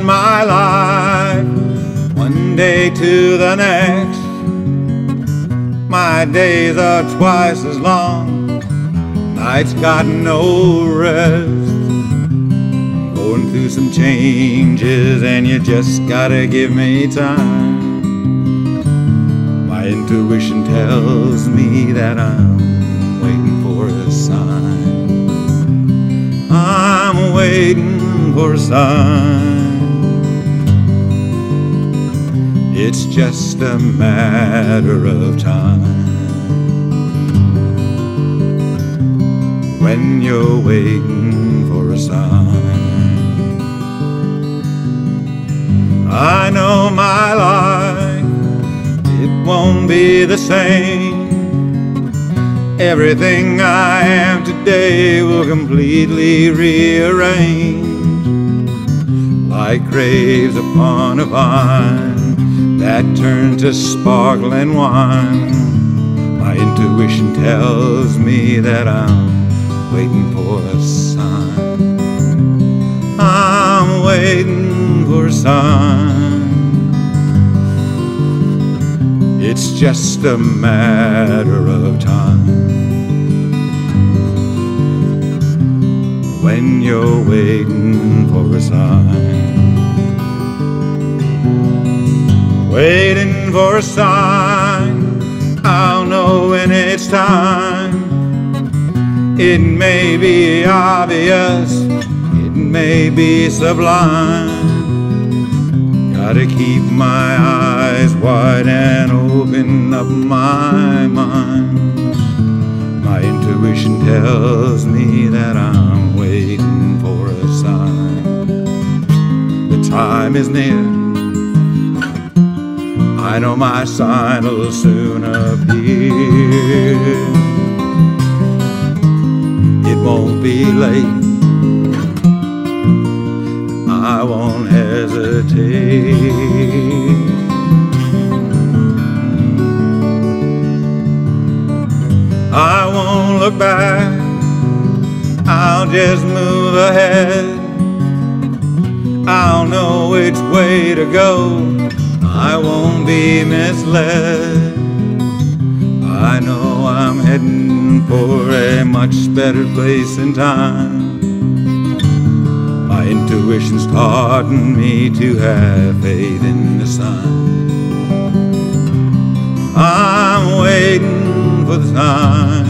in my life, one day to the next. My days are twice as long, nights got no rest. Going through some changes and you just gotta give me time. My intuition tells me that I'm waiting for a sign. I'm waiting for a sign. It's just a matter of time. When you're waiting for a sign, I know my life, it won't be the same. Everything I am today will completely rearrange. Like grapes upon a vine that turn to sparkling wine, my intuition tells me that I'm waiting for a sign. I'm waiting for a sign. It's just a matter of time. When you're waiting for a sign, waiting for a sign, I'll know when it's time. It may be obvious, it may be sublime. Gotta keep my eyes wide and open up my mind. My intuition tells me that I'm waiting for a sign. The time is near, I know my sign will soon appear. It won't be late, I won't hesitate. I won't look back, I'll just move ahead. I'll know which way to go, I won't be misled. I know I'm heading for a much better place in time. My intuition's taught me to have faith in the sign. I'm waiting for the sign.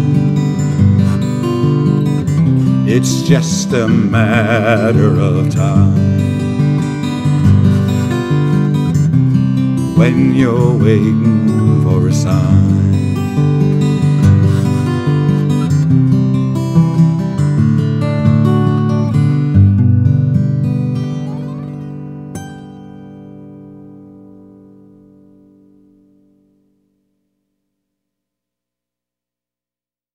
It's just a matter of time. When you're waiting for a sign.